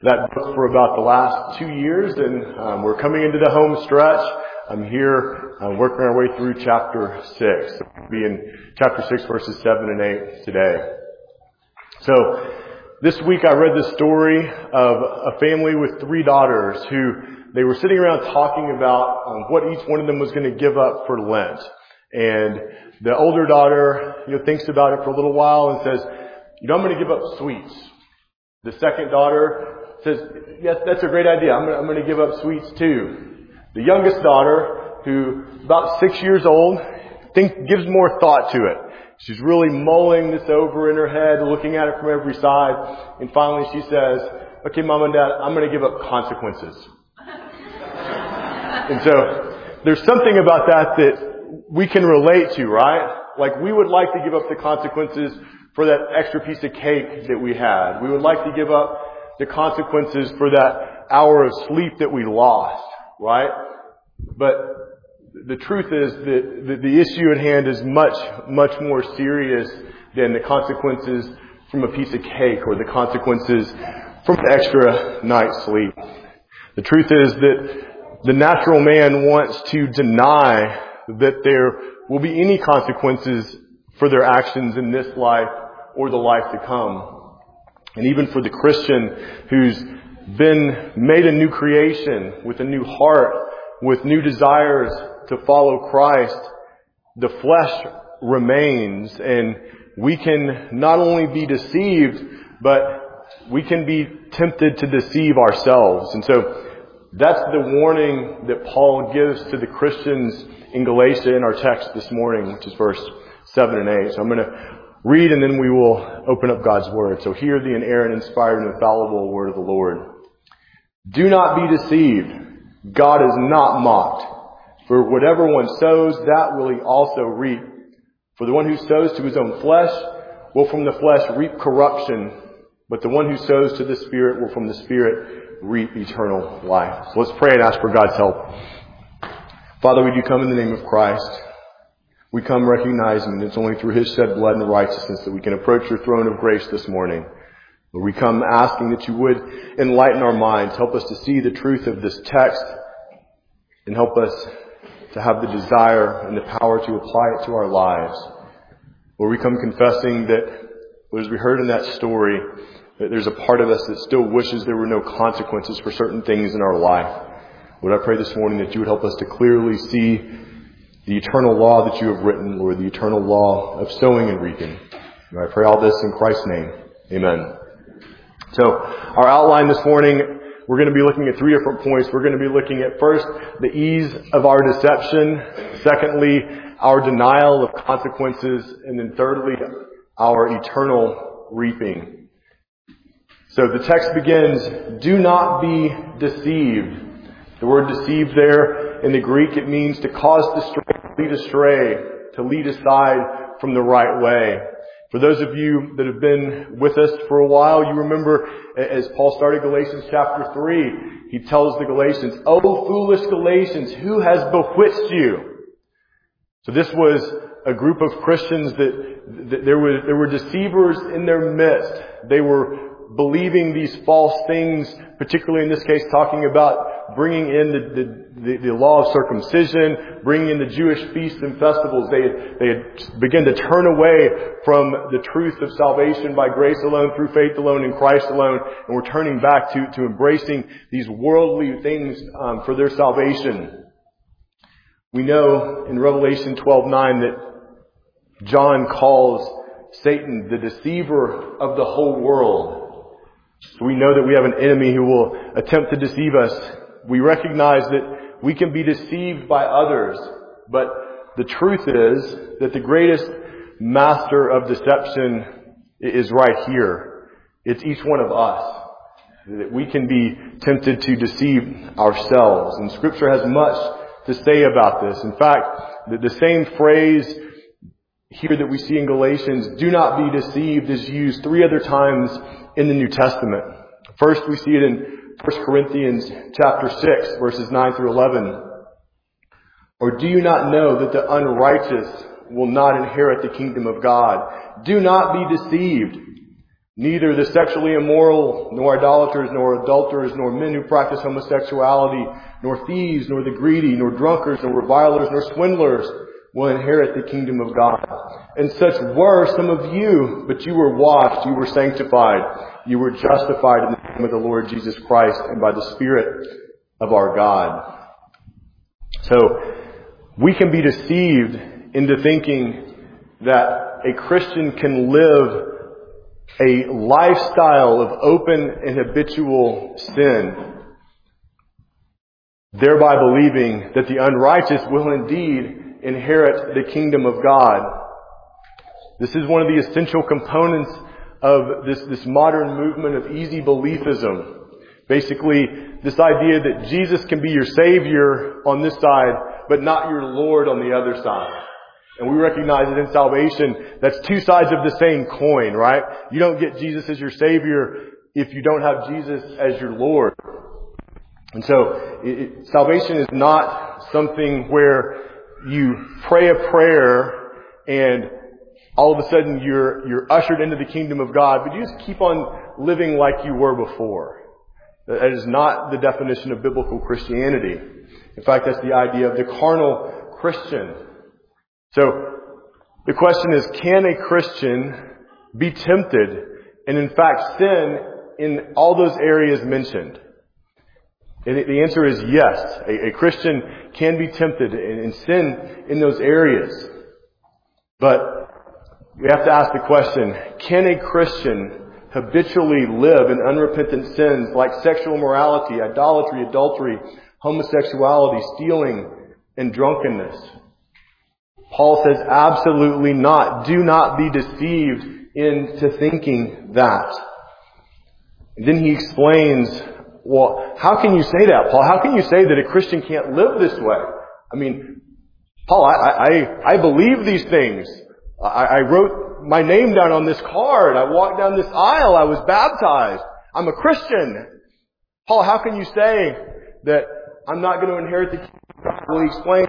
that book for about the last 2 years, and we're coming into the home stretch. I'm here working our way through chapter 6. We'll be in chapter 6, verses 7 and 8 today. So, this week I read the story of a family with 3 daughters who they were sitting around talking about what each one of them was going to give up for Lent. And the older daughter, thinks about it for a little while and says, I'm going to give up sweets. The second daughter says, yes, that's a great idea. I'm going to give up sweets too. The youngest daughter, who about 6 years old, gives more thought to it. She's really mulling this over in her head, looking at it from every side. And finally she says, okay, Mom and Dad, I'm going to give up consequences. And so there's something about that we can relate to, right? Like we would like to give up the consequences for that extra piece of cake that we had. We would like to give up the consequences for that hour of sleep that we lost, right? But the truth is that the issue at hand is much, much more serious than the consequences from a piece of cake or the consequences from an extra night's sleep. The truth is that the natural man wants to deny that there will be any consequences for their actions in this life or the life to come. And even for the Christian who's been made a new creation with a new heart, with new desires to follow Christ, the flesh remains, and we can not only be deceived, but we can be tempted to deceive ourselves. And so that's the warning that Paul gives to the Christians in Galatia in our text this morning, which is verse 7 and 8. So I'm going to read and then we will open up God's Word. So hear the inerrant, inspired, and infallible word of the Lord. Do not be deceived. God is not mocked. For whatever one sows, that will he also reap. For the one who sows to his own flesh will from the flesh reap corruption, but the one who sows to the Spirit will from the Spirit reap eternal life. So let's pray and ask for God's help. Father, we do come in the name of Christ. We come recognizing that it's only through His shed blood and righteousness that we can approach your throne of grace this morning. Lord, we come asking that you would enlighten our minds, help us to see the truth of this text, and help us to have the desire and the power to apply it to our lives. Lord, we come confessing that, as we heard in that story, that there's a part of us that still wishes there were no consequences for certain things in our life. Lord, I pray this morning that you would help us to clearly see the eternal law that you have written, Lord, the eternal law of sowing and reaping. And I pray all this in Christ's name. Amen. So, our outline this morning, we're going to be looking at 3 different points. We're going to be looking at first, the ease of our deception. Secondly, our denial of consequences. And then thirdly, our eternal reaping. So the text begins, do not be deceived. The word deceived there in the Greek, it means to cause astray, to lead aside from the right way. For those of you that have been with us for a while, you remember as Paul started Galatians chapter 3, he tells the Galatians, "O foolish Galatians, who has bewitched you?" So this was a group of Christians that there were deceivers in their midst. They were believing these false things, particularly in this case talking about bringing in the law of circumcision, bringing in the Jewish feasts and festivals. They had begun to turn away from the truth of salvation by grace alone, through faith alone, in Christ alone, and were turning back to embracing these worldly things for their salvation. We know in Revelation 12:9 that John calls Satan the deceiver of the whole world. So we know that we have an enemy who will attempt to deceive us. We recognize that we can be deceived by others, but the truth is that the greatest master of deception is right here. It's each one of us. That we can be tempted to deceive ourselves. And Scripture has much to say about this. In fact, the same phrase here that we see in Galatians, do not be deceived, is used 3 other times in the New Testament. First, we see it in 1 Corinthians chapter 6, verses 9 through 11. Or do you not know that the unrighteous will not inherit the kingdom of God? Do not be deceived. Neither the sexually immoral, nor idolaters, nor adulterers, nor men who practice homosexuality, nor thieves, nor the greedy, nor drunkards, nor revilers, nor swindlers will inherit the kingdom of God. And such were some of you, but you were washed, you were sanctified, you were justified in the name of the Lord Jesus Christ and by the Spirit of our God. So, we can be deceived into thinking that a Christian can live a lifestyle of open and habitual sin, thereby believing that the unrighteous will indeed inherit the kingdom of God. This is one of the essential components of this modern movement of easy beliefism. Basically, this idea that Jesus can be your Savior on this side, but not your Lord on the other side. And we recognize that in salvation, that's two sides of the same coin, right? You don't get Jesus as your Savior if you don't have Jesus as your Lord. And so, salvation is not something where you pray a prayer and all of a sudden you're ushered into the kingdom of God, but you just keep on living like you were before. That is not the definition of biblical Christianity. In fact, that's the idea of the carnal Christian. So, the question is, can a Christian be tempted and in fact sin in all those areas mentioned? And the answer is yes. A Christian can be tempted and sin in those areas. But we have to ask the question, can a Christian habitually live in unrepentant sins like sexual immorality, idolatry, adultery, homosexuality, stealing, and drunkenness? Paul says absolutely not. Do not be deceived into thinking that. And then he explains, well, how can you say that, Paul? How can you say that a Christian can't live this way? I mean, Paul, I believe these things. I wrote my name down on this card. I walked down this aisle. I was baptized. I'm a Christian. Paul, how can you say that I'm not going to inherit the kingdom of God? Well, he explains.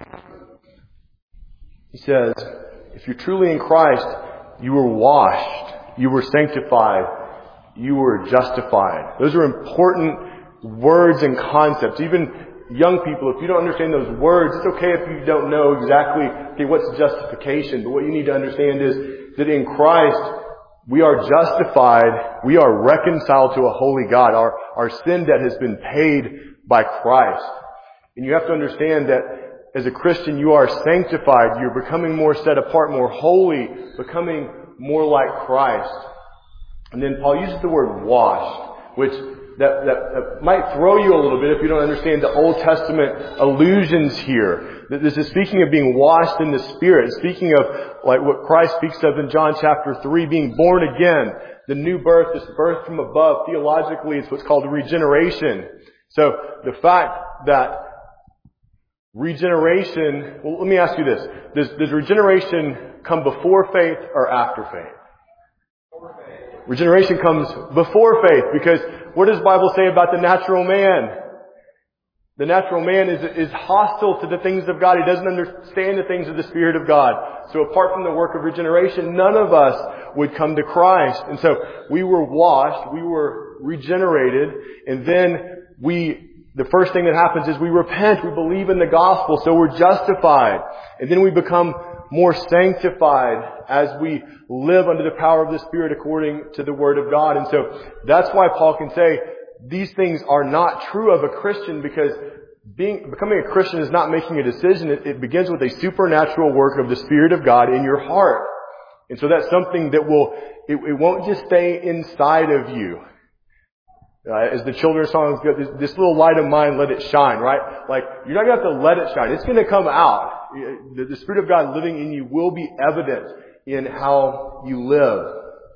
He says, if you're truly in Christ, you were washed, you were sanctified, you were justified. Those are important words and concepts. Even young people, if you don't understand those words, it's okay if you don't know exactly, okay, what's justification. But what you need to understand is that in Christ, we are justified, we are reconciled to a holy God. Our sin debt has been paid by Christ. And you have to understand that as a Christian, you are sanctified. You're becoming more set apart, more holy, becoming more like Christ. And then Paul uses the word washed, which that might throw you a little bit if you don't understand the Old Testament allusions here. This is speaking of being washed in the Spirit. Speaking of like what Christ speaks of in John chapter 3, being born again, the new birth, this birth from above. Theologically, it's what's called regeneration. So the fact that regeneration, well, let me ask you this. Does regeneration come before faith or after faith? Before faith. Regeneration comes before faith, because what does the Bible say about the natural man? The natural man is hostile to the things of God. He doesn't understand the things of the Spirit of God. So apart from the work of regeneration, none of us would come to Christ. And so we were washed, we were regenerated, and then the first thing that happens is we repent, we believe in the gospel, so we're justified. And then we become more sanctified as we live under the power of the Spirit according to the Word of God. And so that's why Paul can say these things are not true of a Christian, because becoming a Christian is not making a decision. It begins with a supernatural work of the Spirit of God in your heart. And so that's something that it won't just stay inside of you. As the children's songs go, this little light of mine, let it shine, right? Like, you're not going to have to let it shine. It's going to come out. The Spirit of God living in you will be evident in how you live.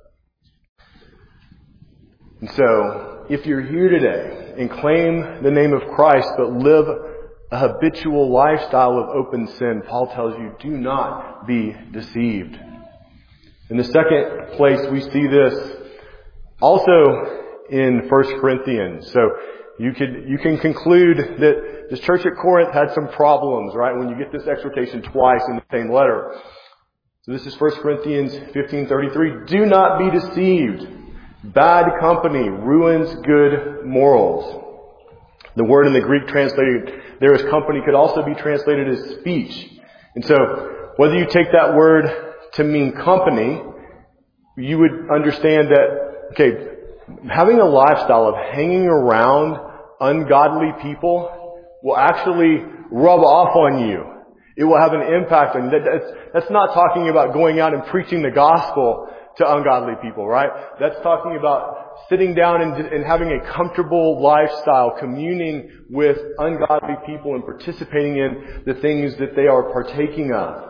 And so, if you're here today and claim the name of Christ, but live a habitual lifestyle of open sin, Paul tells you, do not be deceived. In the second place, we see this also in 1 Corinthians. So you can conclude that this church at Corinth had some problems, right? When you get this exhortation twice in the same letter. So this is 1 Corinthians 15:33. Do not be deceived. Bad company ruins good morals. The word in the Greek translated there as company could also be translated as speech. And so, whether you take that word to mean company, you would understand that, okay, having a lifestyle of hanging around ungodly people will actually rub off on you. It will have an impact on you. That's not talking about going out and preaching the gospel to ungodly people, right? That's talking about sitting down and having a comfortable lifestyle, communing with ungodly people and participating in the things that they are partaking of.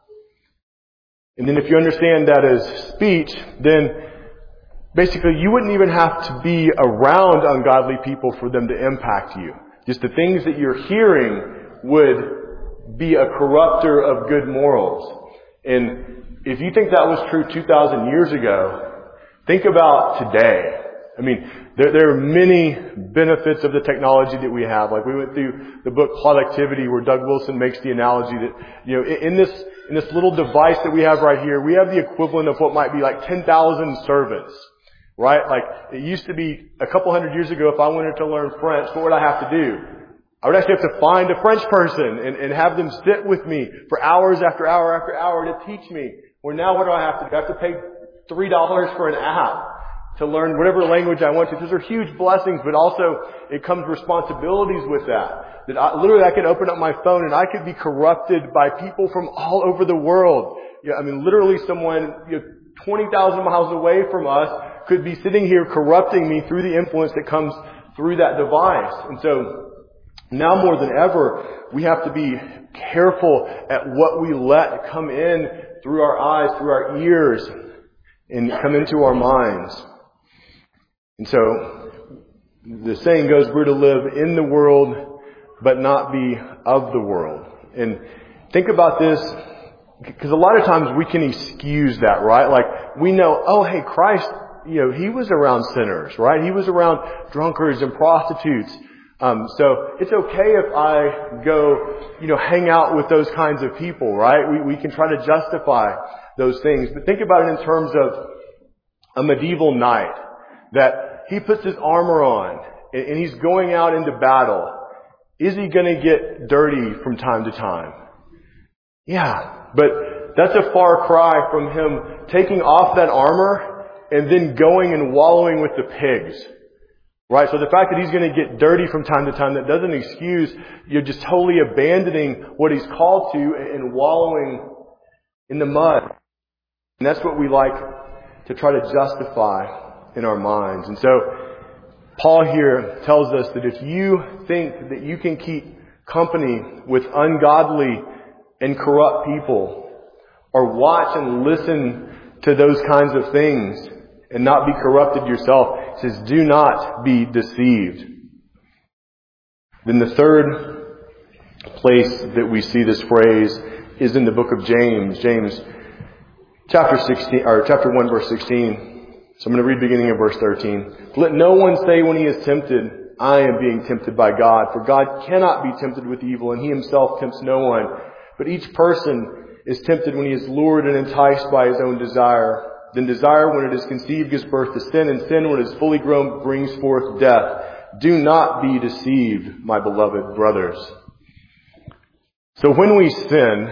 And then if you understand that as speech, then basically you wouldn't even have to be around ungodly people for them to impact you. Just the things that you're hearing would be a corrupter of good morals. And if you think that was true 2,000 years ago, think about today. I mean, there are many benefits of the technology that we have. Like we went through the book Productivity, where Doug Wilson makes the analogy that, you know, in this little device that we have right here, we have the equivalent of what might be like 10,000 servants, right? Like it used to be a couple hundred years ago, if I wanted to learn French, what would I have to do? I would actually have to find a French person and have them sit with me for hours after hour after hour to teach me. Where now what do I have to do? I have to pay $3 for an app to learn whatever language I want to. Those are huge blessings, but also it comes responsibilities with that. That I could open up my phone and I could be corrupted by people from all over the world. Yeah, I mean, literally someone 20,000 miles away from us could be sitting here corrupting me through the influence that comes through that device. And so now more than ever, we have to be careful at what we let come in through our eyes, through our ears, and come into our minds. And so, the saying goes, we're to live in the world, but not be of the world. And think about this, because a lot of times we can excuse that, right? Like, we know, oh, hey, Christ, He was around sinners, right? He was around drunkards and prostitutes. So it's okay if I go, hang out with those kinds of people, right? We can try to justify those things. But think about it in terms of a medieval knight, that he puts his armor on and he's going out into battle. Is he going to get dirty from time to time? Yeah, but that's a far cry from him taking off that armor and then going and wallowing with the pigs. Right? So the fact that he's going to get dirty from time to time, that doesn't excuse you're just totally abandoning what he's called to and wallowing in the mud. And that's what we like to try to justify in our minds. And so Paul here tells us that if you think that you can keep company with ungodly and corrupt people, or watch and listen to those kinds of things and not be corrupted yourself, he says, do not be deceived. Then the third place that we see this phrase is in the book of James. James chapter 1 verse 16. So I'm going to read beginning of verse 13. Let no one say when he is tempted, I am being tempted by God. For God cannot be tempted with evil, and He Himself tempts no one. But each person is tempted when he is lured and enticed by his own desire. Then desire, when it is conceived, gives birth to sin, and sin, when it is fully grown, brings forth death. Do not be deceived, my beloved brothers. So when we sin,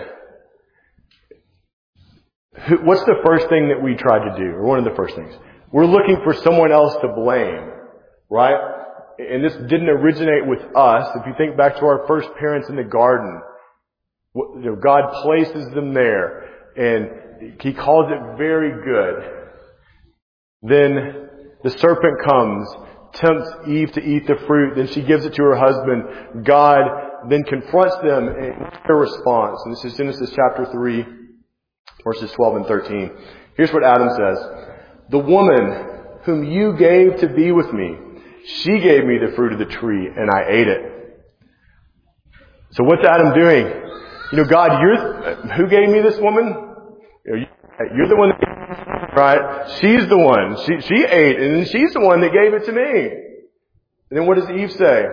what's the first thing that we try to do? Or one of the first things? We're looking for someone else to blame, right? And this didn't originate with us. If you think back to our first parents in the garden, God places them there, and He calls it very good. Then the serpent comes, tempts Eve to eat the fruit. Then she gives it to her husband. God then confronts them in their response. And this is Genesis chapter 3, verses 12 and 13. Here's what Adam says. The woman whom you gave to be with me, she gave me the fruit of the tree, and I ate it. So what's Adam doing? God, who gave me this woman? You're the one that, right? She's the one. She ate, and then she's the one that gave it to me. And then what does Eve say?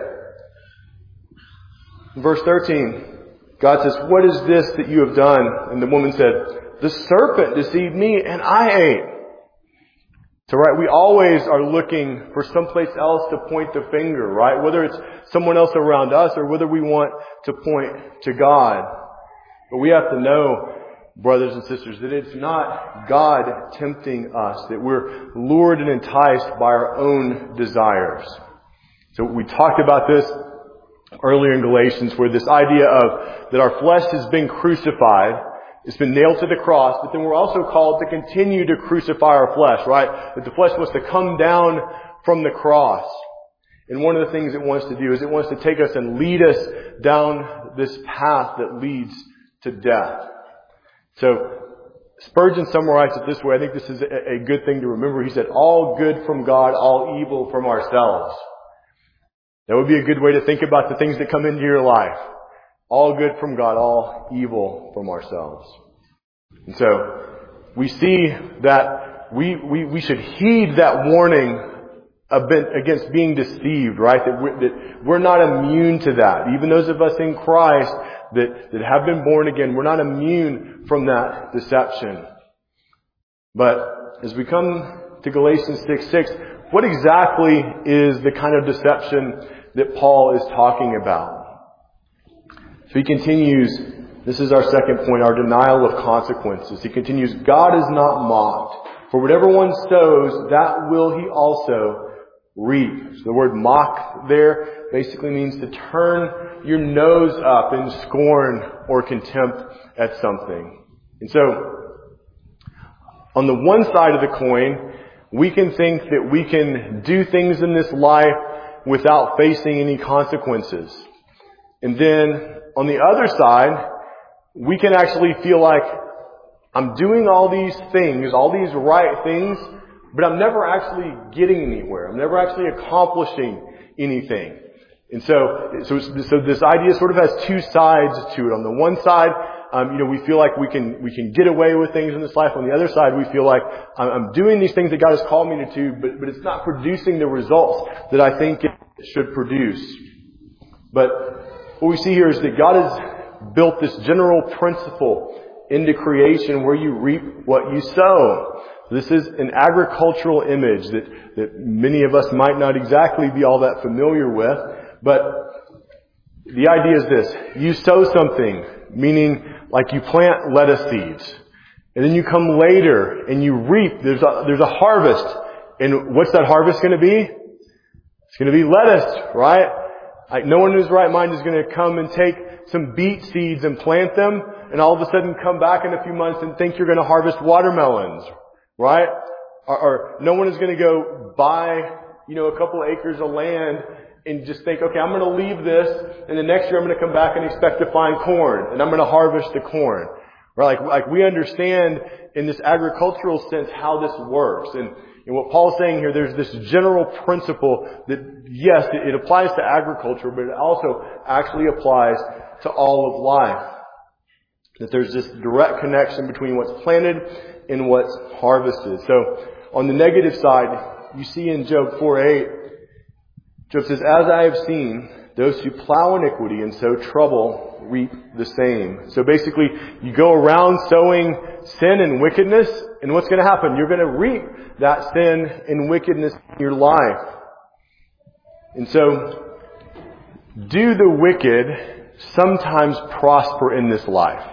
In verse 13, God says, what is this that you have done? And the woman said, the serpent deceived me, and I ate. So, right, we always are looking for someplace else to point the finger, right? Whether it's someone else around us or whether we want to point to God. But we have to know, brothers and sisters, that it's not God tempting us, that we're lured and enticed by our own desires. So we talked about this earlier in Galatians, where this idea of that our flesh has been crucified, it's been nailed to the cross, but then we're also called to continue to crucify our flesh, right? That the flesh wants to come down from the cross. And one of the things it wants to do is it wants to take us and lead us down this path that leads to death. So Spurgeon summarized it this way. I think this is a good thing to remember. He said, all good from God, all evil from ourselves. That would be a good way to think about the things that come into your life. All good from God, all evil from ourselves. And so we see that we should heed that warning against being deceived, right? That we're not immune to that. Even those of us in Christ that have been born again, we're not immune from that deception. But as we come to Galatians 6:6, what exactly is the kind of deception that Paul is talking about? So he continues, this is our second point, our denial of consequences. He continues, God is not mocked. For whatever one sows, that will he also reap. So the word mock there basically means to turn your nose up in scorn or contempt at something. And so, on the one side of the coin, we can think that we can do things in this life without facing any consequences. And then, on the other side, we can actually feel like I'm doing all these things, all these right things, but I'm never actually getting anywhere. I'm never actually accomplishing anything. And so this idea sort of has two sides to it. On the one side, we feel like we can get away with things in this life. On the other side, we feel like I'm doing these things that God has called me to do, but it's not producing the results that I think it should produce. But what we see here is that God has built this general principle into creation where you reap what you sow. This is an agricultural image that many of us might not exactly be all that familiar with, but the idea is this. You sow something, meaning like you plant lettuce seeds, and then you come later and you reap. There's a harvest. And what's that harvest going to be? It's going to be lettuce, right? Like no one in his right mind is going to come and take some beet seeds and plant them and all of a sudden come back in a few months and think you're going to harvest watermelons, right? Or no one is going to go buy, a couple of acres of land and just think, okay, I'm going to leave this and the next year I'm going to come back and expect to find corn and I'm going to harvest the corn. Right? Like we understand in this agricultural sense how this works. And what Paul's saying here, there's this general principle that, yes, it applies to agriculture, but it also actually applies to all of life. That there's this direct connection between what's planted and what's harvested. So, on the negative side, you see in Job 4:8, Job says, as I have seen, those who plow iniquity and sow trouble reap the same. So basically, you go around sowing sin and wickedness, and what's going to happen? You're going to reap that sin and wickedness in your life. And so, do the wicked sometimes prosper in this life?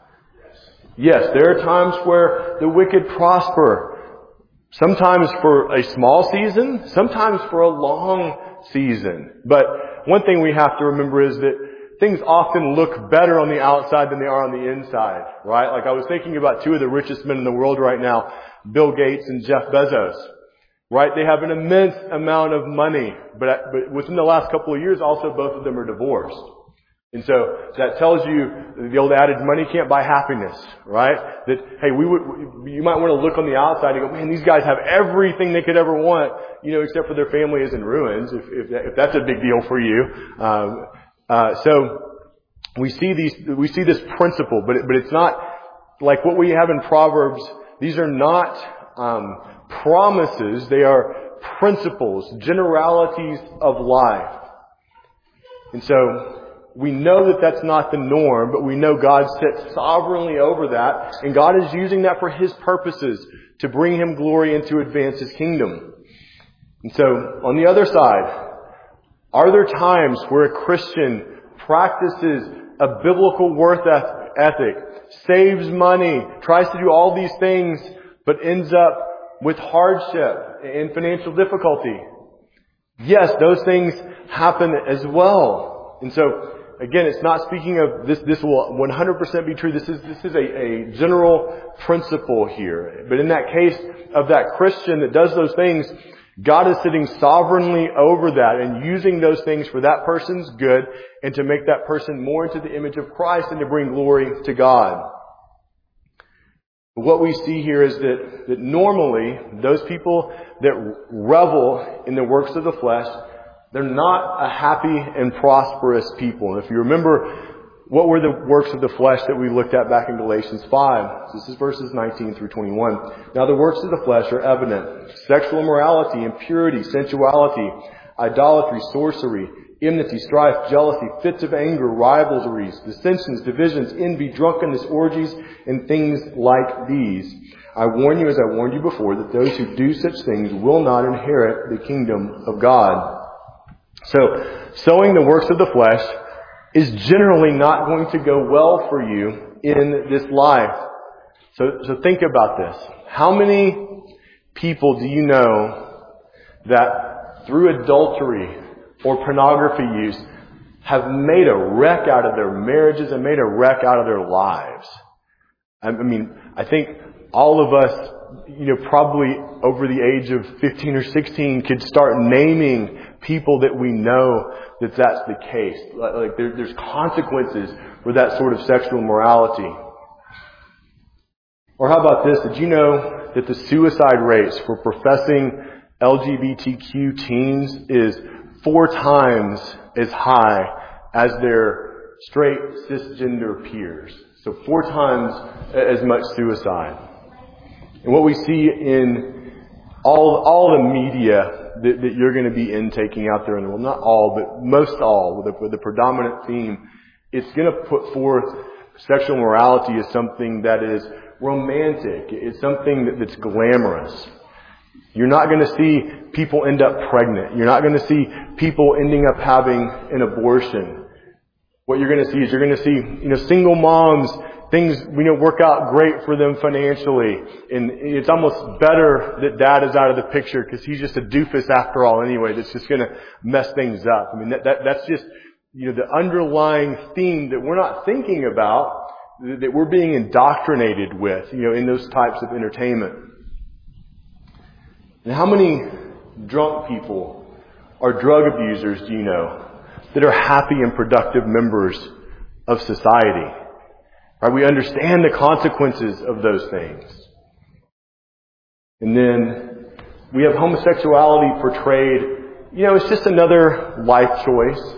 Yes, there are times where the wicked prosper. Sometimes for a small season, sometimes for a long season. But one thing we have to remember is that things often look better on the outside than they are on the inside, right? Like I was thinking about two of the richest men in the world right now, Bill Gates and Jeff Bezos, right? They have an immense amount of money, but within the last couple of years, also both of them are divorced. And so that tells you the old adage, money can't buy happiness, right? That, hey, you might want to look on the outside and go, man, these guys have everything they could ever want, except for their family is in ruins, if that's a big deal for you. So we see this principle, but it's not like what we have in Proverbs. These are not promises. They are principles, generalities of life. And so we know that that's not the norm, but we know God sits sovereignly over that, and God is using that for His purposes to bring Him glory and to advance His kingdom. And so, on the other side, are there times where a Christian practices a biblical worth ethic, saves money, tries to do all these things, but ends up with hardship and financial difficulty? Yes, those things happen as well. And so, again, it's not speaking of this will 100% be true. This is a general principle here. But in that case of that Christian that does those things, God is sitting sovereignly over that and using those things for that person's good and to make that person more into the image of Christ and to bring glory to God. What we see here is that normally those people that revel in the works of the flesh, they're not a happy and prosperous people. And if you remember, what were the works of the flesh that we looked at back in Galatians 5? This is verses 19 through 21. Now the works of the flesh are evident: sexual immorality, impurity, sensuality, idolatry, sorcery, enmity, strife, jealousy, fits of anger, rivalries, dissensions, divisions, envy, drunkenness, orgies, and things like these. I warn you, as I warned you before, that those who do such things will not inherit the kingdom of God. So, sowing the works of the flesh is generally not going to go well for you in this life. So think about this. How many people do you know that through adultery or pornography use have made a wreck out of their marriages and made a wreck out of their lives? I mean, I think all of us, probably over the age of 15 or 16 could start naming people that we know that's the case. Like there's consequences for that sort of sexual morality. Or how about this? Did you know that the suicide rates for professing LGBTQ teens is 4 times as high as their straight cisgender peers? So 4 times as much suicide. And what we see in all the media that you're going to be intaking out there in the world, not all, but most all, with the predominant theme, it's going to put forth sexual morality as something that is romantic. It's something that's glamorous. You're not going to see people end up pregnant. You're not going to see people ending up having an abortion. What you're going to see is you're going to see, single moms, things, work out great for them financially. And it's almost better that dad is out of the picture because he's just a doofus after all anyway that's just going to mess things up. I mean, that's just, the underlying theme that we're not thinking about, that we're being indoctrinated with, in those types of entertainment. And how many drunk people or drug abusers do you know that are happy and productive members of society? Right? We understand the consequences of those things. And then we have homosexuality portrayed, it's just another life choice.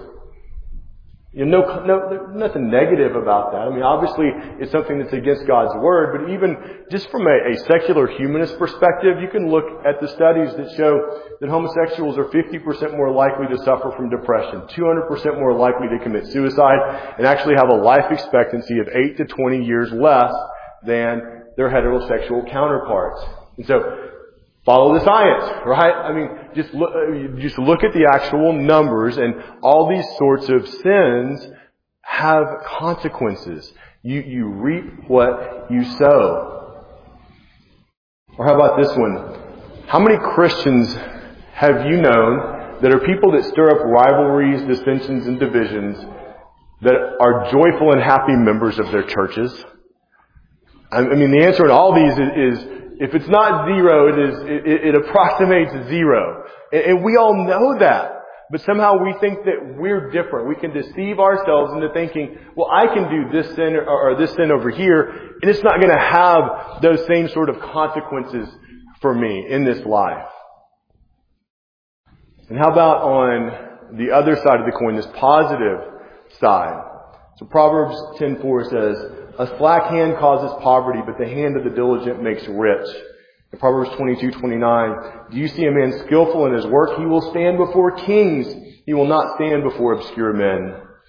Nothing negative about that. I mean, obviously, it's something that's against God's Word, but even just from a secular humanist perspective, you can look at the studies that show that homosexuals are 50% more likely to suffer from depression, 200% more likely to commit suicide, and actually have a life expectancy of 8 to 20 years less than their heterosexual counterparts. And so, follow the science, right? I mean, just look at the actual numbers, and all these sorts of sins have consequences. You reap what you sow. Or how about this one? How many Christians have you known that are people that stir up rivalries, dissensions, and divisions that are joyful and happy members of their churches? I mean, the answer in all these is if it's not 0, it approximates 0. And we all know that. But somehow we think that we're different. We can deceive ourselves into thinking, well, I can do this sin or this sin over here, and it's not going to have those same sort of consequences for me in this life. And how about on the other side of the coin, this positive side? So Proverbs 10:4 says, a slack hand causes poverty, but the hand of the diligent makes rich. In Proverbs 22:29, do you see a man skillful in his work? He will stand before kings. He will not stand before obscure men.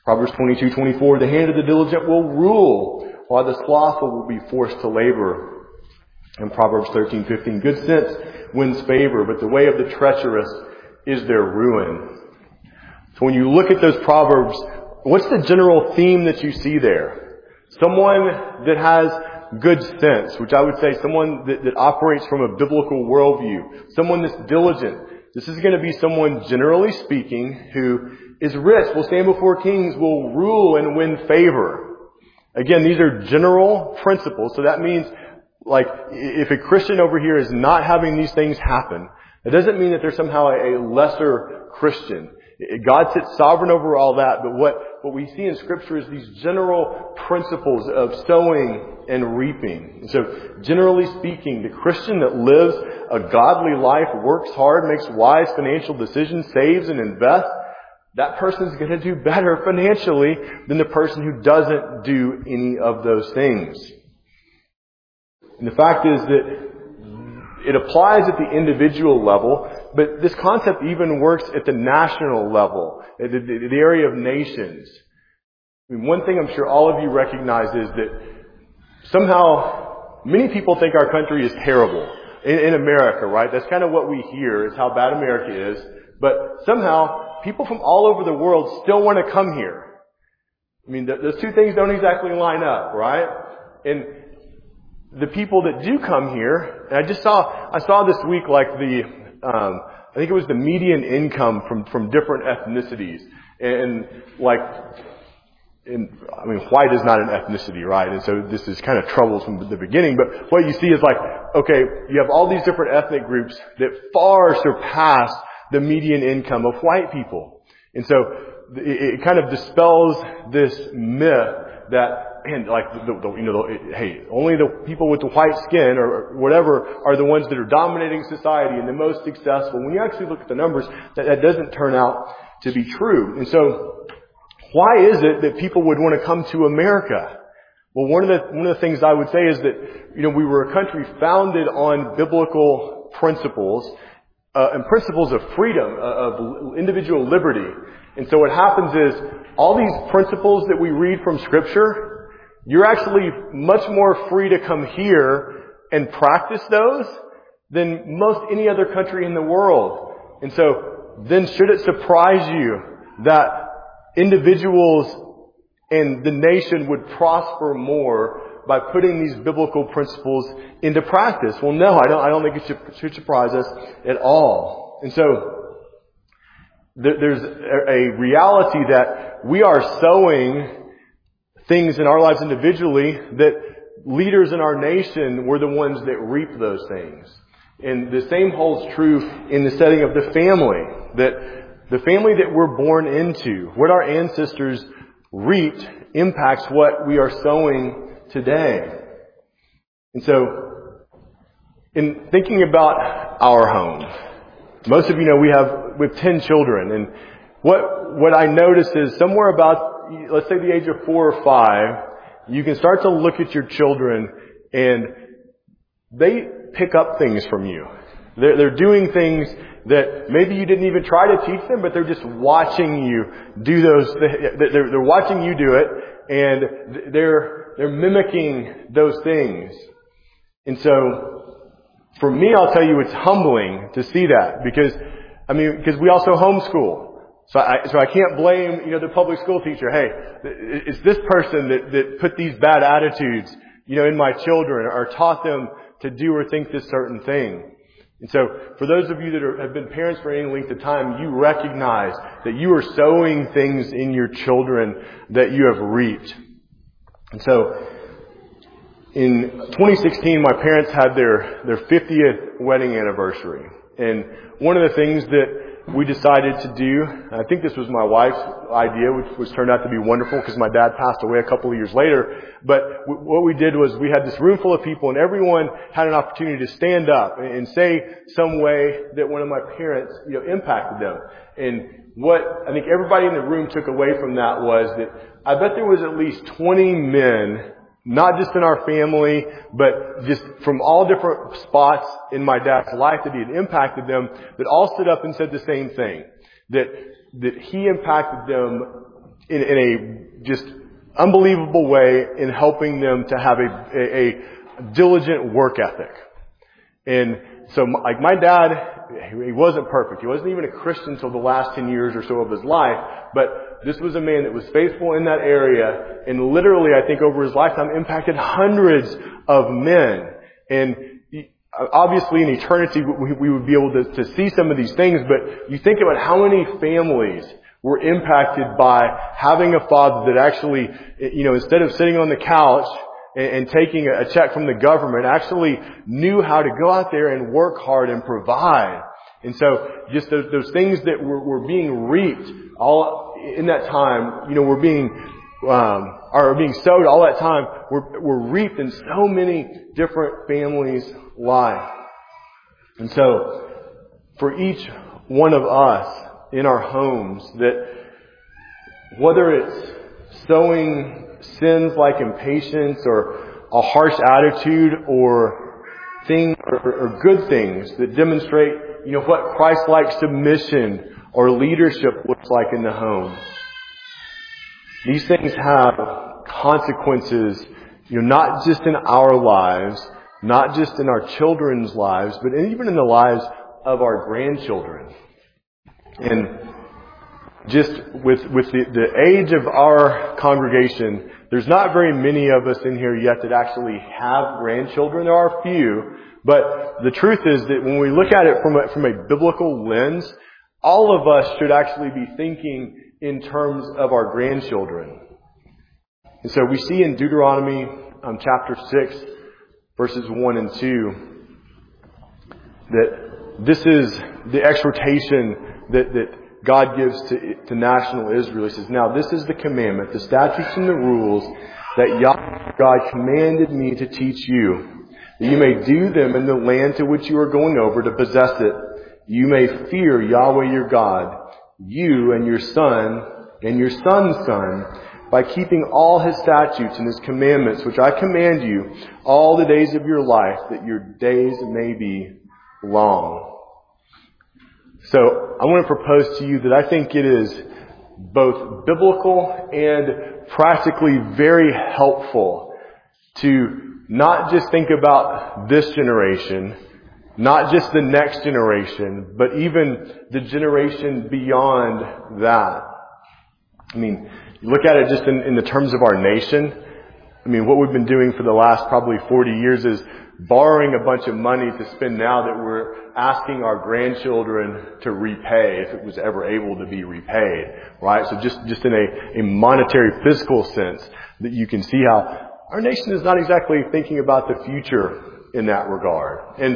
Proverbs 22:24, the hand of the diligent will rule, while the slothful will be forced to labor. And Proverbs 13:15, good sense wins favor, but the way of the treacherous is their ruin. So when you look at those Proverbs, what's the general theme that you see there? Someone that has good sense, which I would say someone that operates from a biblical worldview. Someone that's diligent. This is going to be someone, generally speaking, who is rich, will stand before kings, will rule and win favor. Again, these are general principles. So that means, like, if a Christian over here is not having these things happen, it doesn't mean that they're somehow a lesser Christian. God sits sovereign over all that, but what we see in Scripture is these general principles of sowing and reaping. And so, generally speaking, the Christian that lives a godly life, works hard, makes wise financial decisions, saves and invests, that person's going to do better financially than the person who doesn't do any of those things. And the fact is that it applies at the individual level, but this concept even works at the national level, at the area of nations. I mean, one thing I'm sure all of you recognize is that somehow many people think our country is terrible in America, right? That's kind of what we hear, is how bad America is. But somehow people from all over the world still want to come here. I mean, those two things don't exactly line up, right? And the people that do come here, and I saw this week, like I think it was the median income from different ethnicities. And white is not an ethnicity, right? And so this is kind of trouble from the beginning. But what you see is like, okay, you have all these different ethnic groups that far surpass the median income of white people. And so it kind of dispels this myth that, and like, hey, only the people with the white skin or whatever are the ones that are dominating society and the most successful. When you actually look at the numbers, that doesn't turn out to be true. And so, why is it that people would want to come to America? Well, one of the things I would say is that, we were a country founded on biblical principles, and principles of freedom, of individual liberty. And so what happens is, all these principles that we read from Scripture, you're actually much more free to come here and practice those than most any other country in the world. And so, then should it surprise you that individuals and the nation would prosper more by putting these biblical principles into practice? Well, no, I don't think it should surprise us at all. And so, there's a reality that we are sowing things in our lives individually that leaders in our nation were the ones that reap those things. And the same holds true in the setting of the family. That the family that we're born into, what our ancestors reaped, impacts what we are sowing today. And so, in thinking about our home, most of you know we have 10 children. And what I notice is somewhere about, let's say the age of 4 or 5, you can start to look at your children and they pick up things from you. They're doing things that maybe you didn't even try to teach them, but they're just watching you do those. They're watching you do it, and they're mimicking those things. And so, for me, I'll tell you, it's humbling to see that because we also homeschool. So I can't blame, the public school teacher. Hey, it's this person that put these bad attitudes, in my children, or taught them to do or think this certain thing. And so, for those of you that have been parents for any length of time, you recognize that you are sowing things in your children that you have reaped. And so, in 2016, my parents had their 50th wedding anniversary. And one of the things that we decided to do, I think this was my wife's idea, which turned out to be wonderful because my dad passed away a couple of years later. But what we did was we had this room full of people and everyone had an opportunity to stand up and say some way that one of my parents, impacted them. And what I think everybody in the room took away from that was that I bet there was at least 20 men, not just in our family, but just from all different spots in my dad's life that he had impacted them, that all stood up and said the same thing. That he impacted them in a just unbelievable way in helping them to have a diligent work ethic. And so, like, my dad, he wasn't perfect. He wasn't even a Christian until the last 10 years or so of his life. But this was a man that was faithful in that area, and literally, I think, over his lifetime, impacted hundreds of men. And obviously, in eternity, we would be able to see some of these things. But you think about how many families were impacted by having a father that actually, instead of sitting on the couch and taking a check from the government, actually knew how to go out there and work hard and provide. And so just those things that were being reaped all in that time, were being sowed all that time, were reaped in so many different families' lives. And so for each one of us in our homes, that whether it's sowing sins like impatience or a harsh attitude or things or good things that demonstrate, what Christ-like submission or leadership looks like in the home. These things have consequences, not just in our lives, not just in our children's lives, but even in the lives of our grandchildren. And just with the age of our congregation, there's not very many of us in here yet that actually have grandchildren. There are a few, but the truth is that when we look at it from a biblical lens, all of us should actually be thinking in terms of our grandchildren. And so we see in Deuteronomy chapter 6, verses 1 and 2, that this is the exhortation that God gives to national Israel. He says, "Now this is the commandment, the statutes and the rules that Yahweh God commanded me to teach you, that you may do them in the land to which you are going over to possess it. You may fear Yahweh your God, you and your son and your son's son, by keeping all His statutes and His commandments, which I command you all the days of your life, that your days may be long." So I want to propose to you that I think it is both biblical and practically very helpful to not just think about this generation, not just the next generation, but even the generation beyond that. I mean, you look at it just in the terms of our nation. I mean, what we've been doing for the last probably 40 years is borrowing a bunch of money to spend now that we're asking our grandchildren to repay, if it was ever able to be repaid, right? So just in a monetary, physical sense, that you can see how our nation is not exactly thinking about the future in that regard. And,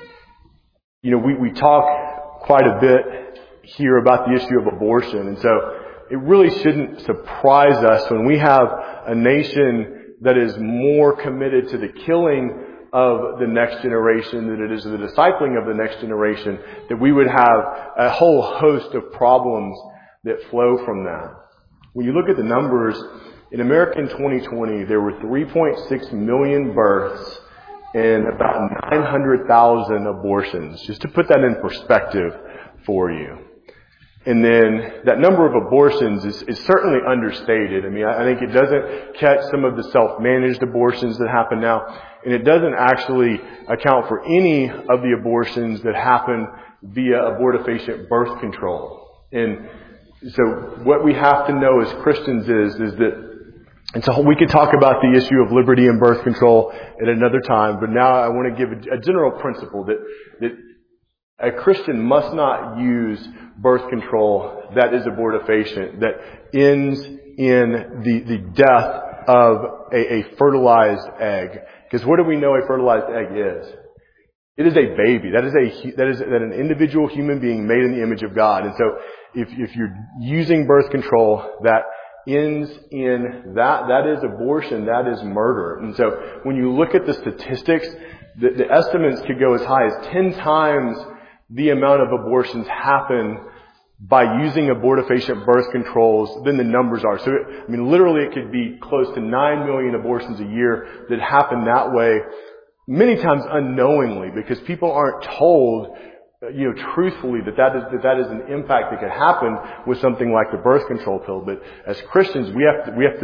we talk quite a bit here about the issue of abortion, and so it really shouldn't surprise us when we have a nation that is more committed to the killing of the next generation than it is to the discipling of the next generation, that we would have a whole host of problems that flow from that. When you look at the numbers, in America in 2020, there were 3.6 million births and about 900,000 abortions, just to put that in perspective for you. And then that number of abortions is certainly understated. I mean, I think it doesn't catch some of the self-managed abortions that happen now, and it doesn't actually account for any of the abortions that happen via abortifacient birth control. And so what we have to know as Christians is that, and so we could talk about the issue of liberty and birth control at another time, but now I want to give a general principle that a Christian must not use birth control that is abortifacient, that ends in the death of a fertilized egg. Because what do we know a fertilized egg is? It is a baby. That is an individual human being made in the image of God. And so if you're using birth control that ends in that is abortion, that is murder. And so when you look at the statistics, the estimates could go as high as 10 times the amount of abortions happen by using abortifacient birth controls than the numbers are. So, literally it could be close to 9 million abortions a year that happen that way, many times unknowingly, because people aren't told truthfully that is an impact that could happen with something like the birth control pill. But as Christians, we have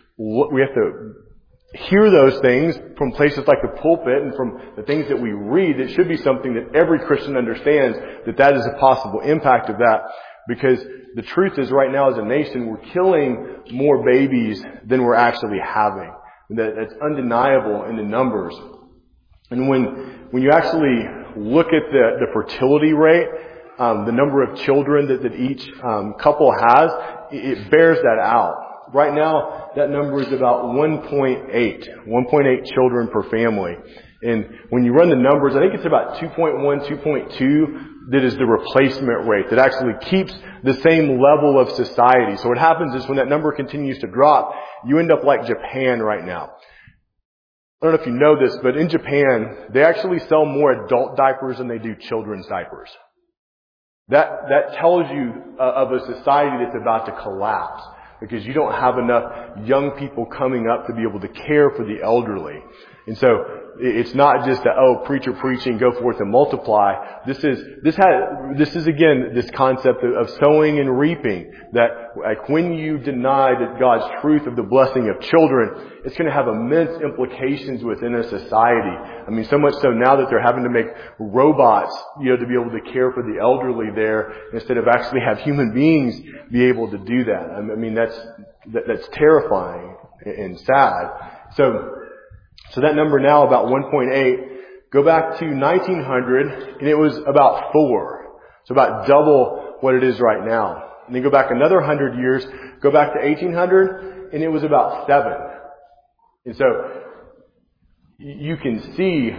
to hear those things from places like the pulpit and from the things that we read. It should be something that every Christian understands, that is a possible impact of that. Because the truth is, right now as a nation, we're killing more babies than we're actually having. That's undeniable in the numbers. And when you actually look at the fertility rate, the number of children that each couple has, it bears that out. Right now, that number is about 1.8 children per family. And when you run the numbers, I think it's about 2.1, 2.2 that is the replacement rate that actually keeps the same level of society. So what happens is when that number continues to drop, you end up like Japan right now. I don't know if you know this, but in Japan, they actually sell more adult diapers than they do children's diapers. That tells you of a society that's about to collapse, because you don't have enough young people coming up to be able to care for the elderly. And so it's not just preacher preaching, go forth and multiply. This is again this concept of sowing and reaping. That like when you deny that God's truth of the blessing of children, it's going to have immense implications within a society. I mean, so much so now that they're having to make robots, to be able to care for the elderly there, instead of actually have human beings be able to do that. I mean, that's terrifying and sad. So that number now about 1.8, go back to 1900 and it was about 4. So about double what it is right now. And then go back another 100 years, go back to 1800 and it was about 7. And so you can see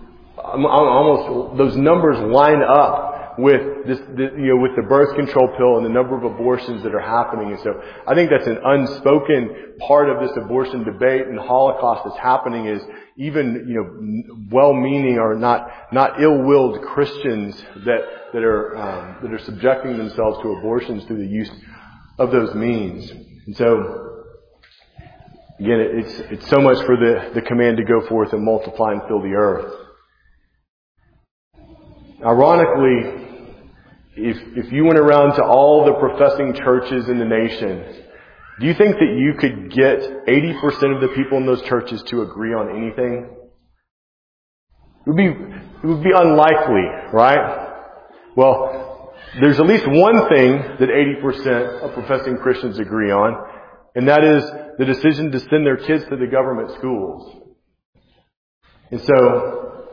almost those numbers line up with this, with the birth control pill and the number of abortions that are happening. And so I think that's an unspoken part of this abortion debate and Holocaust that's happening, is even, well-meaning or not ill-willed Christians that are subjecting themselves to abortions through the use of those means. And so, again, it's so much for the command to go forth and multiply and fill the earth. Ironically, if you went around to all the professing churches in the nation, do you think that you could get 80% of the people in those churches to agree on anything? It would be unlikely, right? Well, there's at least one thing that 80% of professing Christians agree on, and that is the decision to send their kids to the government schools. And so,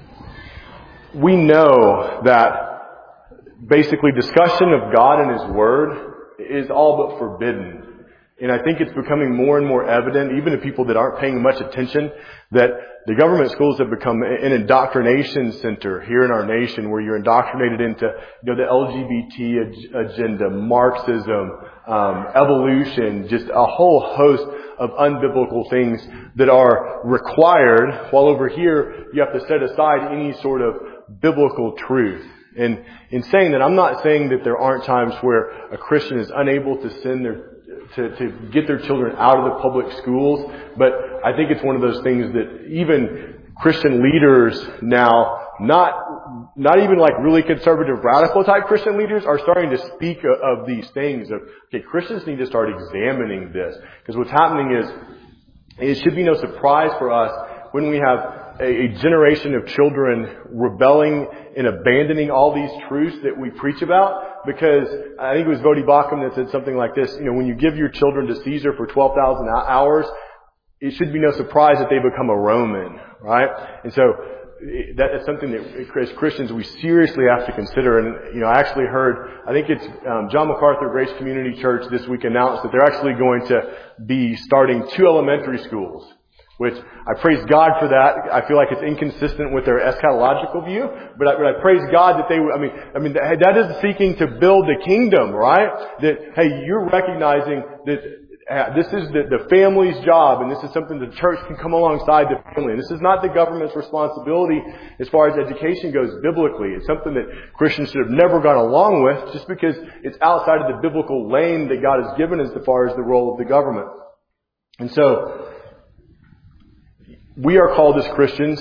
we know that basically discussion of God and His Word is all but forbidden. And I think it's becoming more and more evident, even to people that aren't paying much attention, that the government schools have become an indoctrination center here in our nation, where you're indoctrinated into, the LGBT agenda, Marxism, evolution, just a whole host of unbiblical things that are required, while over here you have to set aside any sort of biblical truth. And in saying that, I'm not saying that there aren't times where a Christian is unable to send to get their children out of the public schools, but I think it's one of those things that even Christian leaders now, not even like really conservative, radical type Christian leaders, are starting to speak of these things. Christians need to start examining this, because what's happening is, it should be no surprise for us when we have a generation of children rebelling and abandoning all these truths that we preach about. Because I think it was Vodi Bakum that said something like this, when you give your children to Caesar for 12,000 hours, it should be no surprise that they become a Roman, right? And so that's something that as Christians we seriously have to consider. And, I actually heard, I think it's John MacArthur Grace Community Church this week announced that they're actually going to be starting 2 elementary schools, which I praise God for that. I feel like it's inconsistent with their eschatological view, but I praise God that they, that is seeking to build the kingdom, right? That, hey, you're recognizing that this is the family's job, and this is something the church can come alongside the family. And this is not the government's responsibility as far as education goes biblically. It's something that Christians should have never gone along with, just because it's outside of the biblical lane that God has given as far as the role of the government. And so, we are called as Christians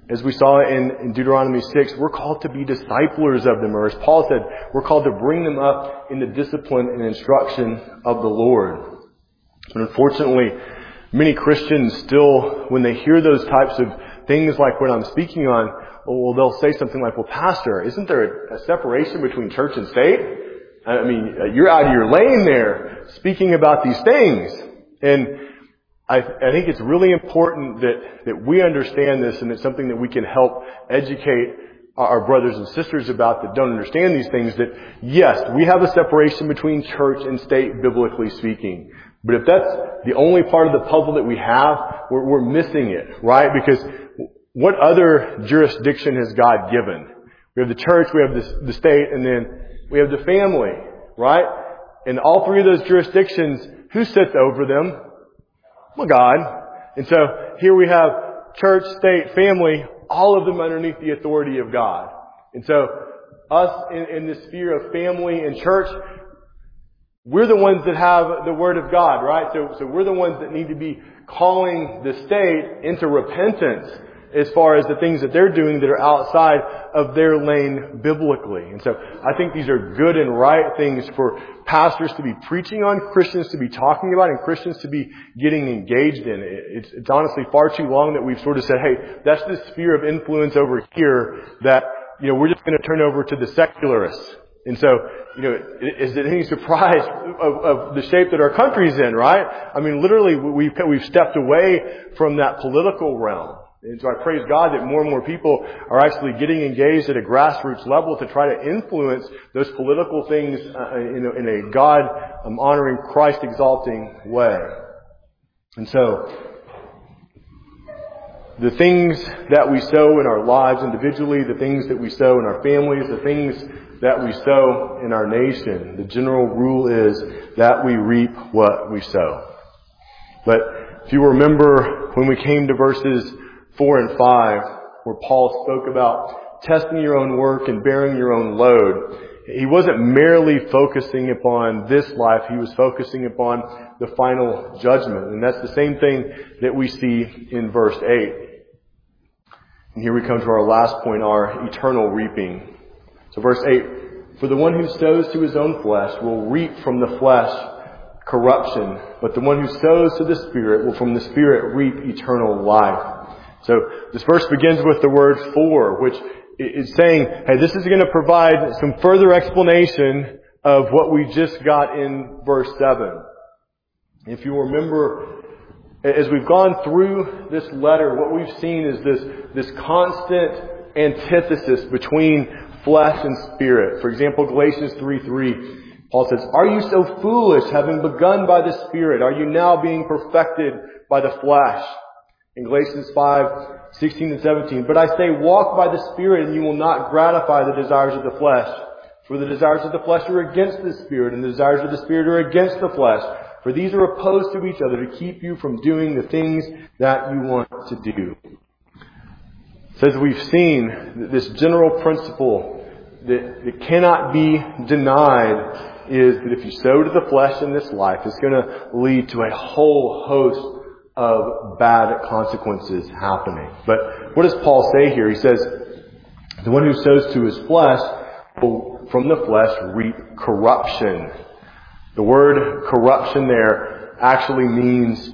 As we saw in Deuteronomy 6, we're called to be disciplers of them. Or as Paul said, we're called to bring them up in the discipline and instruction of the Lord. But unfortunately, many Christians still, when they hear those types of things like what I'm speaking on, well, they'll say something like, well, Pastor, isn't there a separation between church and state? I mean, you're out of your lane there speaking about these things. And I think it's really important that we understand this, and it's something that we can help educate our brothers and sisters about that don't understand these things, that yes, we have a separation between church and state, biblically speaking. But if that's the only part of the puzzle that we have, we're missing it, right? Because what other jurisdiction has God given? We have the church, we have the state, and then we have the family, right? And all three of those jurisdictions, who sits over them? Well, God. And so here we have church, state, family, all of them underneath the authority of God. And so us in the sphere of family and church, we're the ones that have the Word of God, right? So we're the ones that need to be calling the state into repentance as far as the things that they're doing that are outside of their lane biblically. And so I think these are good and right things for pastors to be preaching on, Christians to be talking about, and Christians to be getting engaged in. It's honestly far too long that we've sort of said, hey, that's the sphere of influence over here that, we're just going to turn over to the secularists. And so, is it any surprise of the shape that our country's in, right? I mean, literally, we've stepped away from that political realm. And so I praise God that more and more people are actually getting engaged at a grassroots level to try to influence those political things in a God-honoring, Christ-exalting way. And so, the things that we sow in our lives individually, the things that we sow in our families, the things that we sow in our nation, the general rule is that we reap what we sow. But if you remember when we came to verses 4 and 5, where Paul spoke about testing your own work and bearing your own load, he wasn't merely focusing upon this life, he was focusing upon the final judgment. And that's the same thing that we see in verse 8. And here we come to our last point, our eternal reaping. So verse 8, for the one who sows to his own flesh will reap from the flesh corruption, but the one who sows to the Spirit will from the Spirit reap eternal life. So this verse begins with the word for, which is saying, hey, this is going to provide some further explanation of what we just got in verse 7. If you remember, as we've gone through this letter, what we've seen is this constant antithesis between flesh and spirit. For example, Galatians 3:3, Paul says, are you so foolish, having begun by the Spirit? Are you now being perfected by the flesh? In Galatians 5:16 and 17, but I say, walk by the Spirit, and you will not gratify the desires of the flesh. For the desires of the flesh are against the Spirit, and the desires of the Spirit are against the flesh. For these are opposed to each other to keep you from doing the things that you want to do. So as we've seen, this general principle that cannot be denied is that if you sow to the flesh in this life, it's going to lead to a whole host of bad consequences happening. But what does Paul say here? He says, the one who sows to his flesh will from the flesh reap corruption. The word corruption there actually means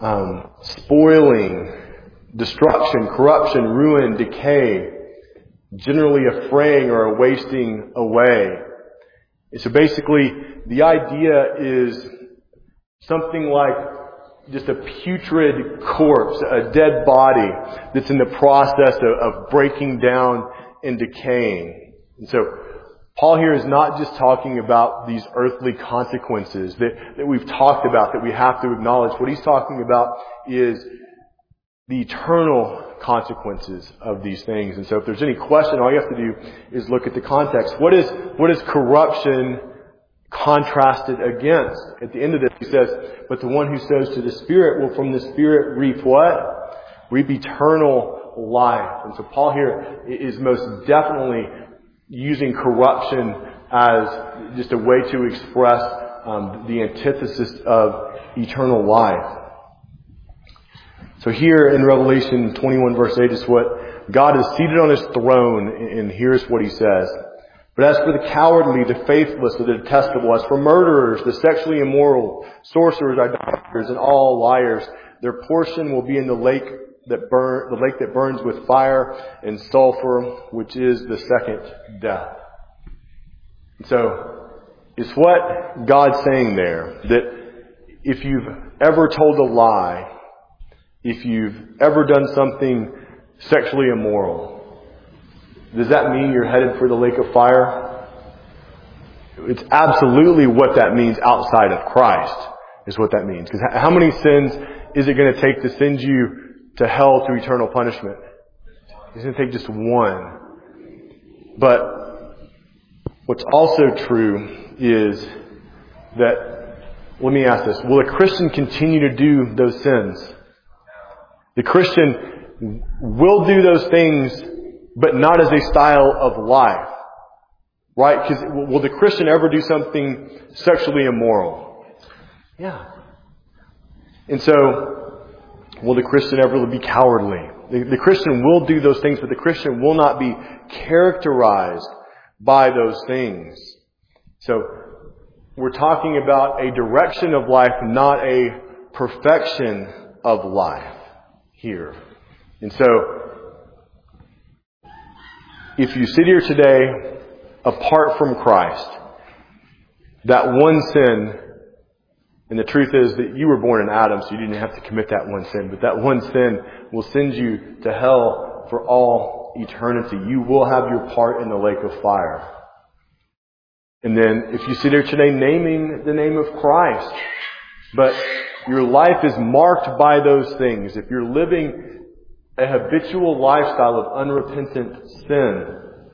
spoiling, destruction, corruption, ruin, decay, generally a fraying or a wasting away. So basically, the idea is something like just a putrid corpse, a dead body that's in the process of breaking down and decaying. And so Paul here is not just talking about these earthly consequences that we've talked about, that we have to acknowledge. What he's talking about is the eternal consequences of these things. And so if there's any question, all you have to do is look at the context. What is corruption contrasted against? At the end of this, he says, but the one who sows to the Spirit will from the Spirit reap what? Reap eternal life. And so Paul here is most definitely using corruption as just a way to express the antithesis of eternal life. So here in Revelation 21 verse 8 is what God is seated on His throne, and here's what He says. But as for the cowardly, the faithless, the detestable, as for murderers, the sexually immoral, sorcerers, idolaters, and all liars, their portion will be in the lake that burns with fire and sulfur, which is the second death. So, it's what God's saying there, that if you've ever told a lie, if you've ever done something sexually immoral, does that mean you're headed for the lake of fire? It's absolutely what that means outside of Christ, is what that means. Because how many sins is it going to take to send you to hell to eternal punishment? It's going to take just one. But what's also true is that, let me ask this, will a Christian continue to do those sins? The Christian will do those things, but not as a style of life. Right? Because will the Christian ever do something sexually immoral? Yeah. And so, will the Christian ever be cowardly? The Christian will do those things, but the Christian will not be characterized by those things. So, we're talking about a direction of life, not a perfection of life here. And so, if you sit here today apart from Christ, that one sin, and the truth is that you were born in Adam, so you didn't have to commit that one sin, but that one sin will send you to hell for all eternity. You will have your part in the lake of fire. And then if you sit here today naming the name of Christ, but your life is marked by those things, if you're living a habitual lifestyle of unrepentant sin,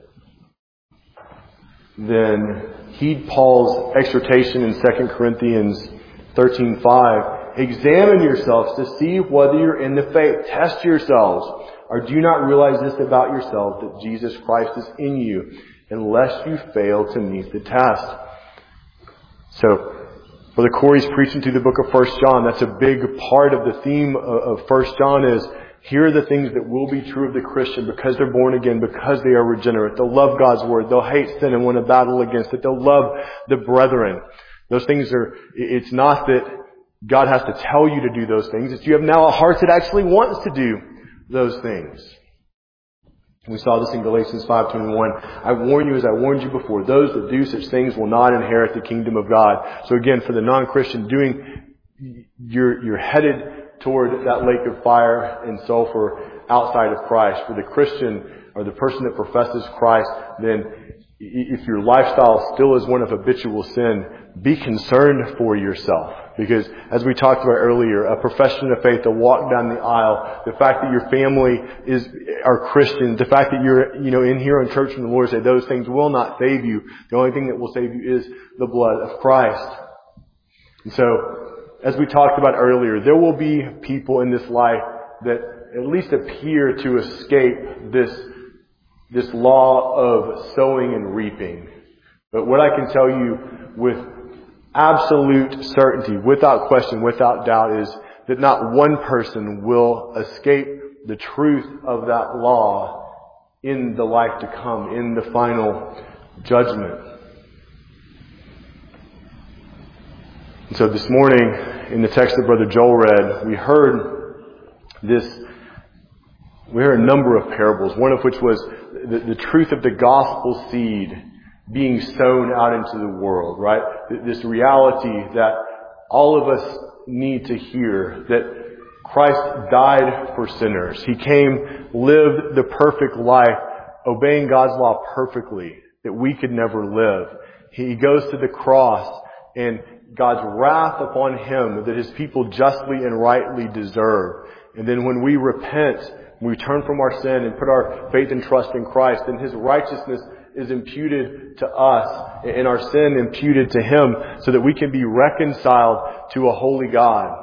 then heed Paul's exhortation in 2 Corinthians 13:5. Examine yourselves to see whether you're in the faith. Test yourselves. Or do you not realize this about yourselves, that Jesus Christ is in you, unless you fail to meet the test? So, Brother Corey's preaching through the book of 1 John. That's a big part of the theme of 1 John is, here are the things that will be true of the Christian because they're born again, because they are regenerate. They'll love God's Word. They'll hate sin and win a battle against it. They'll love the brethren. Those things it's not that God has to tell you to do those things. It's you have now a heart that actually wants to do those things. We saw this in Galatians 5:21. I warn you as I warned you before, those that do such things will not inherit the kingdom of God. So again, for the non-Christian, you're headed toward that lake of fire and sulfur outside of Christ. For the Christian or the person that professes Christ, then if your lifestyle still is one of habitual sin, be concerned for yourself. Because as we talked about earlier, a profession of faith, a walk down the aisle, the fact that your family are Christians, the fact that you're, in here in church and the Lord say those things will not save you. The only thing that will save you is the blood of Christ. And so, as we talked about earlier, there will be people in this life that at least appear to escape this law of sowing and reaping. But what I can tell you with absolute certainty, without question, without doubt, is that not one person will escape the truth of that law in the life to come, in the final judgment. And so this morning, in the text that Brother Joel read, we heard a number of parables, one of which was the truth of the gospel seed being sown out into the world, right? This reality that all of us need to hear, that Christ died for sinners. He came, lived the perfect life, obeying God's law perfectly, that we could never live. He goes to the cross, and God's wrath upon Him that His people justly and rightly deserve. And then when we repent, when we turn from our sin and put our faith and trust in Christ, then His righteousness is imputed to us and our sin imputed to Him so that we can be reconciled to a holy God.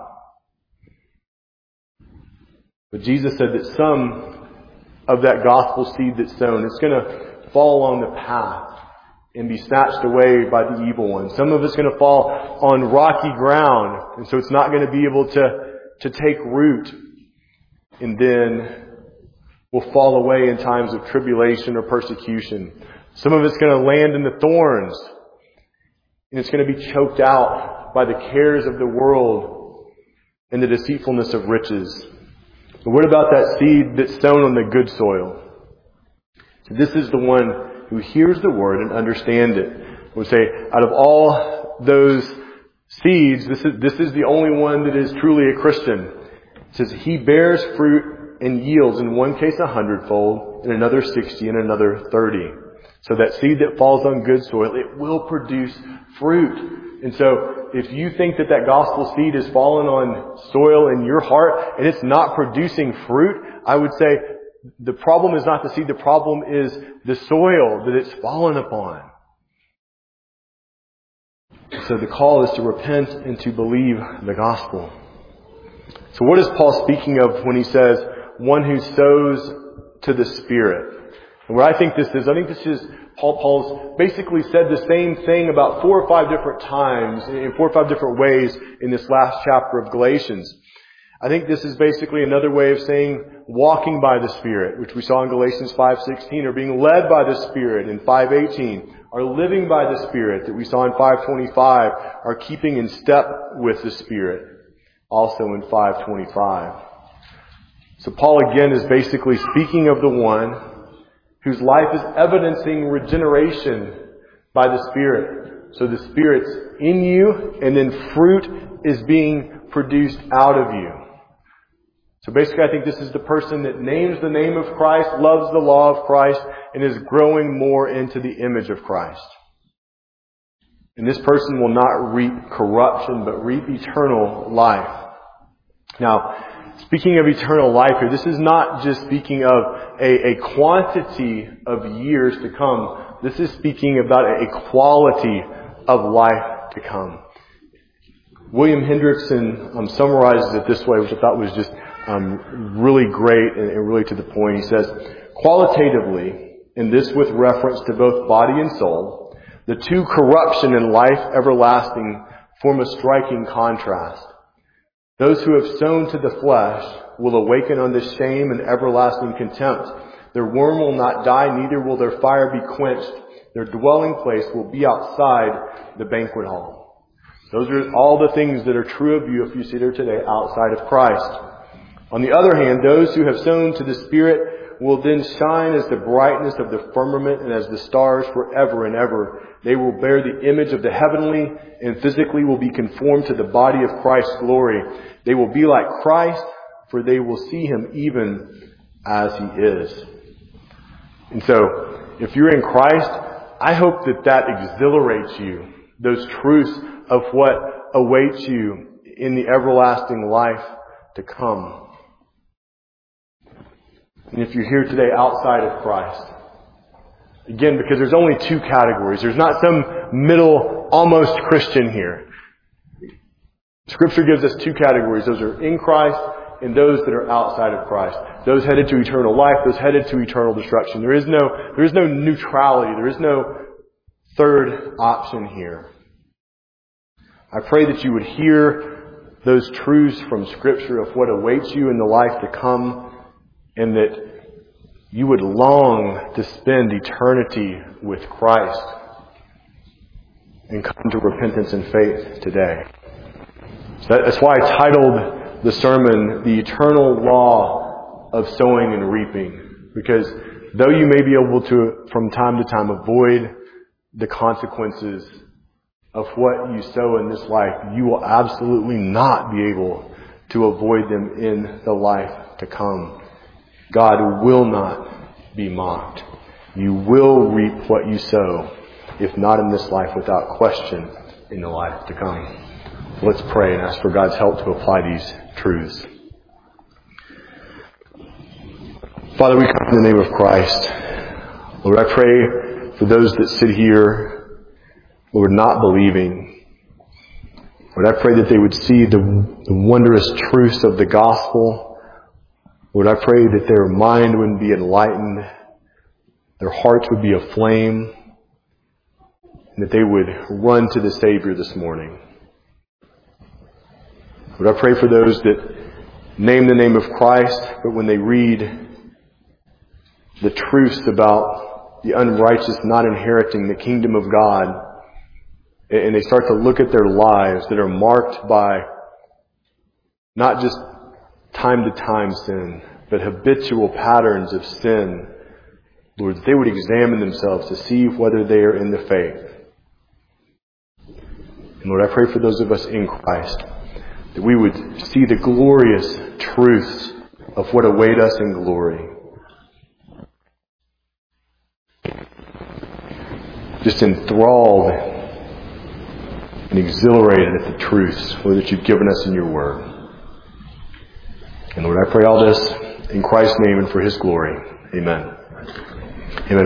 But Jesus said that some of that gospel seed that's sown, it's going to fall on the path and be snatched away by the evil one. Some of it's going to fall on rocky ground, and so it's not going to be able to take root. And then will fall away in times of tribulation or persecution. Some of it's going to land in the thorns. And it's going to be choked out by the cares of the world and the deceitfulness of riches. But what about that seed that's sown on the good soil? So this is the one who hears the word and understands it. We'll say, out of all those seeds, this is the only one that is truly a Christian. It says, he bears fruit and yields, in one case 100-fold, in another 60, and another 30. So that seed that falls on good soil, it will produce fruit. And so if you think that that gospel seed is fallen on soil in your heart and it's not producing fruit, I would say the problem is not the seed, the problem is the soil that it's fallen upon. So the call is to repent and to believe the gospel. So what is Paul speaking of when he says, one who sows to the Spirit? And what I think this is Paul's basically said the same thing about 4 or 5 different times, in 4 or 5 different ways in this last chapter of Galatians. I think this is basically another way of saying walking by the Spirit, which we saw in Galatians 5:16, or being led by the Spirit in 5:18, or living by the Spirit that we saw in 5:25, or keeping in step with the Spirit, also in 5:25. So Paul again is basically speaking of the one whose life is evidencing regeneration by the Spirit. So the Spirit's in you, and then fruit is being produced out of you. So basically I think this is the person that names the name of Christ, loves the law of Christ, and is growing more into the image of Christ. And this person will not reap corruption, but reap eternal life. Now, speaking of eternal life here, this is not just speaking of a quantity of years to come. This is speaking about a quality of life to come. William Hendrickson summarizes it this way, which I thought was just really great and really to the point. He says, qualitatively, and this with reference to both body and soul, the two, corruption and life everlasting, form a striking contrast. Those who have sown to the flesh will awaken unto shame and everlasting contempt. Their worm will not die, neither will their fire be quenched. Their dwelling place will be outside the banquet hall. Those are all the things that are true of you if you sit here today outside of Christ. On the other hand, those who have sown to the Spirit will then shine as the brightness of the firmament and as the stars forever and ever. They will bear the image of the heavenly and physically will be conformed to the body of Christ's glory. They will be like Christ, for they will see Him even as He is. And so, if you're in Christ, I hope that exhilarates you. Those truths of what awaits you in the everlasting life to come. And if you're here today outside of Christ, again, because there's only 2 categories. There's not some middle, almost Christian here. Scripture gives us 2 categories. Those are in Christ and those that are outside of Christ. Those headed to eternal life, those headed to eternal destruction. There is no neutrality. There is no third option here. I pray that you would hear those truths from Scripture of what awaits you in the life to come, and that you would long to spend eternity with Christ and come to repentance and faith today. So that's why I titled the sermon, The Eternal Law of Sowing and Reaping. Because though you may be able to, from time to time, avoid the consequences of what you sow in this life, you will absolutely not be able to avoid them in the life to come. God will not be mocked. You will reap what you sow, if not in this life, without question, in the life to come. Let's pray and ask for God's help to apply these truths. Father, we come in the name of Christ. Lord, I pray for those that sit here, Lord, not believing. Lord, I pray that they would see the wondrous truths of the gospel. Lord, I pray that their mind would be enlightened, their hearts would be aflame, and that they would run to the Savior this morning. Lord, I pray for those that name the name of Christ, but when they read the truths about the unrighteous not inheriting the kingdom of God, and they start to look at their lives that are marked by not just time to time sin, but habitual patterns of sin, Lord, that they would examine themselves to see whether they are in the faith. And Lord, I pray for those of us in Christ, that we would see the glorious truths of what await us in glory. Just enthralled and exhilarated at the truths, Lord, that you've given us in your word. And Lord, I pray all this in Christ's name and for His glory. Amen. Amen.